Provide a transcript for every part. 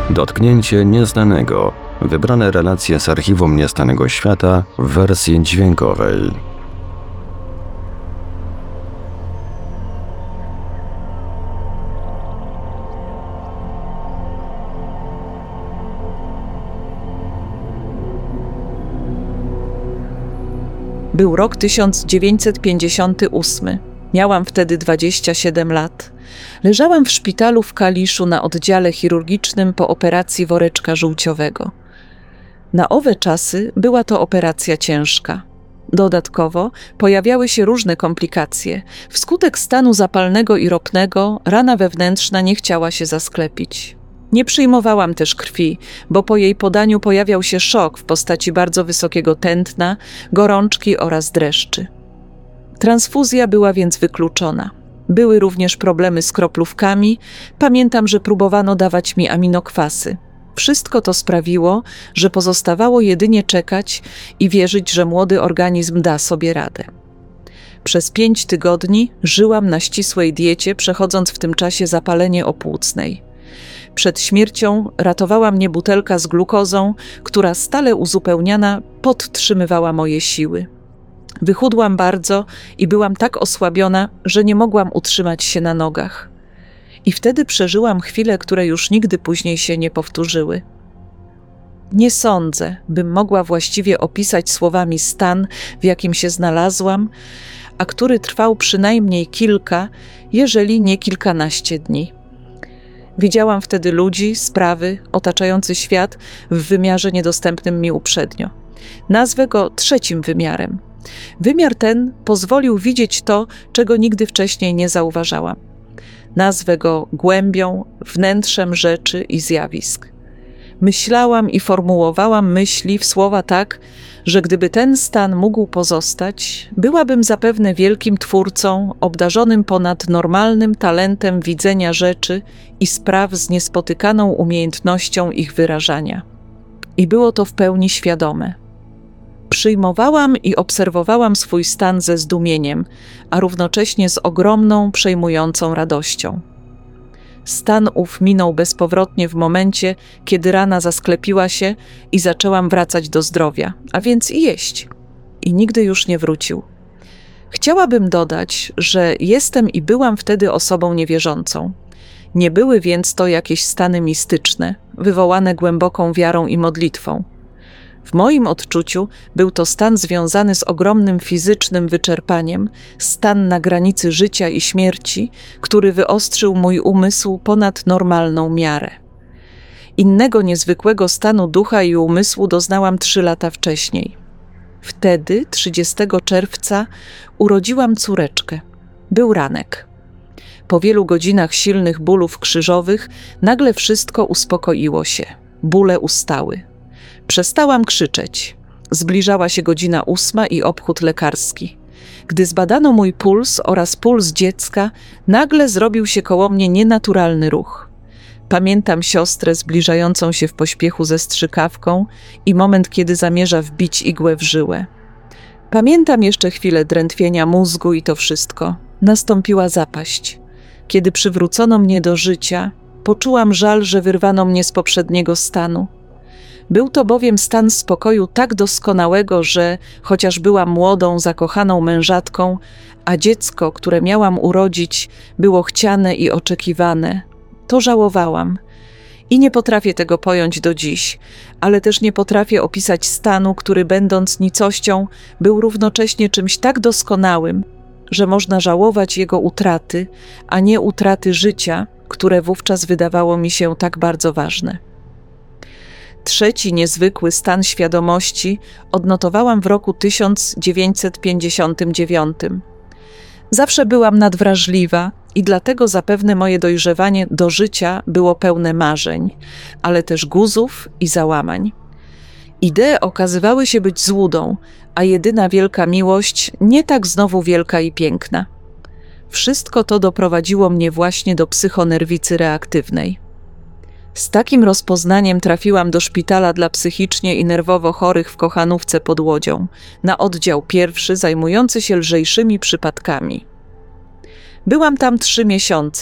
Dotknięcie nieznanego. Wybrane relacje z archiwum Niestanego Świata w wersji dźwiękowej. Był rok 1958. Miałam wtedy 27 lat. Leżałam w szpitalu w Kaliszu na oddziale chirurgicznym po operacji woreczka żółciowego. Na owe czasy była to operacja ciężka. Dodatkowo pojawiały się różne komplikacje. Wskutek stanu zapalnego i ropnego rana wewnętrzna nie chciała się zasklepić. Nie przyjmowałam też krwi, bo po jej podaniu pojawiał się szok w postaci bardzo wysokiego tętna, gorączki oraz dreszczy. Transfuzja była więc wykluczona. Były również problemy z kroplówkami. Pamiętam, że próbowano dawać mi aminokwasy. Wszystko to sprawiło, że pozostawało jedynie czekać i wierzyć, że młody organizm da sobie radę. Przez 5 tygodni żyłam na ścisłej diecie, przechodząc w tym czasie zapalenie opłucnej. Przed śmiercią ratowała mnie butelka z glukozą, która stale uzupełniana podtrzymywała moje siły. Wychudłam bardzo i byłam tak osłabiona, że nie mogłam utrzymać się na nogach. I wtedy przeżyłam chwile, które już nigdy później się nie powtórzyły. Nie sądzę, bym mogła właściwie opisać słowami stan, w jakim się znalazłam, a który trwał przynajmniej kilka, jeżeli nie kilkanaście dni. Widziałam wtedy ludzi, sprawy, otaczający świat w wymiarze niedostępnym mi uprzednio. Nazwę go trzecim wymiarem. Wymiar ten pozwolił widzieć to, czego nigdy wcześniej nie zauważałam. Nazwę go głębią, wnętrzem rzeczy i zjawisk. Myślałam i formułowałam myśli w słowa tak, że gdyby ten stan mógł pozostać, byłabym zapewne wielkim twórcą, obdarzonym ponad normalnym talentem widzenia rzeczy i spraw z niespotykaną umiejętnością ich wyrażania. I było to w pełni świadome. Przyjmowałam i obserwowałam swój stan ze zdumieniem, a równocześnie z ogromną, przejmującą radością. Stan ów minął bezpowrotnie w momencie, kiedy rana zasklepiła się i zaczęłam wracać do zdrowia, a więc i jeść. I nigdy już nie wrócił. Chciałabym dodać, że jestem i byłam wtedy osobą niewierzącą. Nie były więc to jakieś stany mistyczne, wywołane głęboką wiarą i modlitwą. W moim odczuciu był to stan związany z ogromnym fizycznym wyczerpaniem, stan na granicy życia i śmierci, który wyostrzył mój umysł ponad normalną miarę. Innego niezwykłego stanu ducha i umysłu doznałam 3 lata wcześniej. Wtedy, 30 czerwca, urodziłam córeczkę. Był ranek. Po wielu godzinach silnych bólów krzyżowych nagle wszystko uspokoiło się. Bóle ustały. Przestałam krzyczeć. Zbliżała się godzina 8 i obchód lekarski. Gdy zbadano mój puls oraz puls dziecka, nagle zrobił się koło mnie nienaturalny ruch. Pamiętam siostrę zbliżającą się w pośpiechu ze strzykawką i moment, kiedy zamierza wbić igłę w żyłę. Pamiętam jeszcze chwilę drętwienia mózgu i to wszystko. Nastąpiła zapaść. Kiedy przywrócono mnie do życia, poczułam żal, że wyrwano mnie z poprzedniego stanu. Był to bowiem stan spokoju tak doskonałego, że chociaż byłam młodą, zakochaną mężatką, a dziecko, które miałam urodzić, było chciane i oczekiwane, to żałowałam. I nie potrafię tego pojąć do dziś, ale też nie potrafię opisać stanu, który będąc nicością, był równocześnie czymś tak doskonałym, że można żałować jego utraty, a nie utraty życia, które wówczas wydawało mi się tak bardzo ważne. Trzeci niezwykły stan świadomości odnotowałam w roku 1959. Zawsze byłam nadwrażliwa i dlatego zapewne moje dojrzewanie do życia było pełne marzeń, ale też guzów i załamań. Idee okazywały się być złudą, a jedyna wielka miłość nie tak znowu wielka i piękna. Wszystko to doprowadziło mnie właśnie do psychonerwicy reaktywnej. Z takim rozpoznaniem trafiłam do szpitala dla psychicznie i nerwowo chorych w Kochanówce pod Łodzią, na oddział 1 zajmujący się lżejszymi przypadkami. Byłam tam 3 miesiące.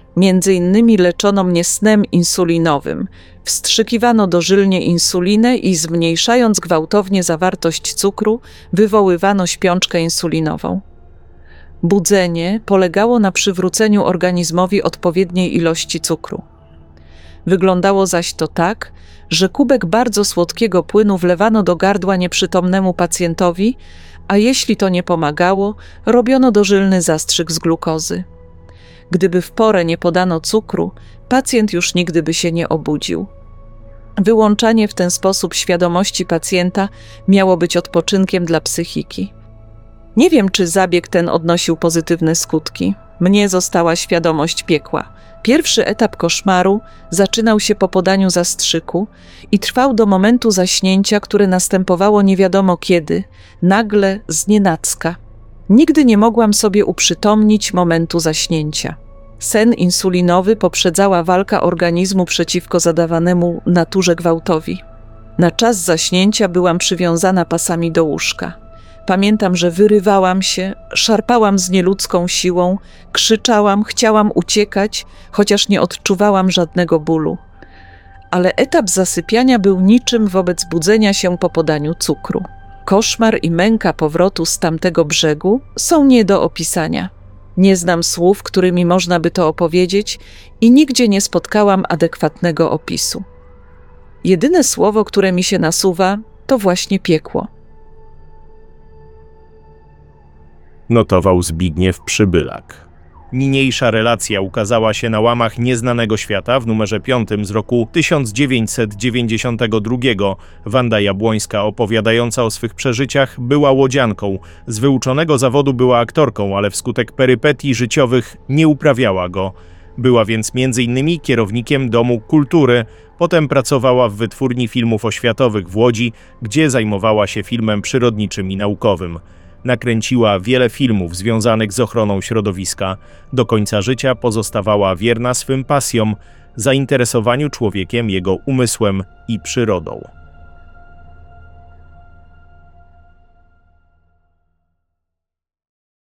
Między innymi leczono mnie snem insulinowym. Wstrzykiwano dożylnie insulinę i zmniejszając gwałtownie zawartość cukru, wywoływano śpiączkę insulinową. Budzenie polegało na przywróceniu organizmowi odpowiedniej ilości cukru. Wyglądało zaś to tak, że kubek bardzo słodkiego płynu wlewano do gardła nieprzytomnemu pacjentowi, a jeśli to nie pomagało, robiono dożylny zastrzyk z glukozy. Gdyby w porę nie podano cukru, pacjent już nigdy by się nie obudził. Wyłączanie w ten sposób świadomości pacjenta miało być odpoczynkiem dla psychiki. Nie wiem, czy zabieg ten odnosił pozytywne skutki. Mnie została świadomość piekła. Pierwszy etap koszmaru zaczynał się po podaniu zastrzyku i trwał do momentu zaśnięcia, które następowało nie wiadomo kiedy, nagle, znienacka. Nigdy nie mogłam sobie uprzytomnić momentu zaśnięcia. Sen insulinowy poprzedzała walka organizmu przeciwko zadawanemu naturze gwałtowi. Na czas zaśnięcia byłam przywiązana pasami do łóżka. Pamiętam, że wyrywałam się, szarpałam z nieludzką siłą, krzyczałam, chciałam uciekać, chociaż nie odczuwałam żadnego bólu. Ale etap zasypiania był niczym wobec budzenia się po podaniu cukru. Koszmar i męka powrotu z tamtego brzegu są nie do opisania. Nie znam słów, którymi można by to opowiedzieć i nigdzie nie spotkałam adekwatnego opisu. Jedyne słowo, które mi się nasuwa, to właśnie piekło. Notował Zbigniew Przybylak. Niniejsza relacja ukazała się na łamach Nieznanego Świata w numerze 5 z roku 1992. Wanda Jabłońska, opowiadająca o swych przeżyciach, była łodzianką. Z wyuczonego zawodu była aktorką, ale wskutek perypetii życiowych nie uprawiała go. Była więc m.in. kierownikiem Domu Kultury. Potem pracowała w Wytwórni Filmów Oświatowych w Łodzi, gdzie zajmowała się filmem przyrodniczym i naukowym. Nakręciła wiele filmów związanych z ochroną środowiska. Do końca życia pozostawała wierna swym pasjom, zainteresowaniu człowiekiem, jego umysłem i przyrodą.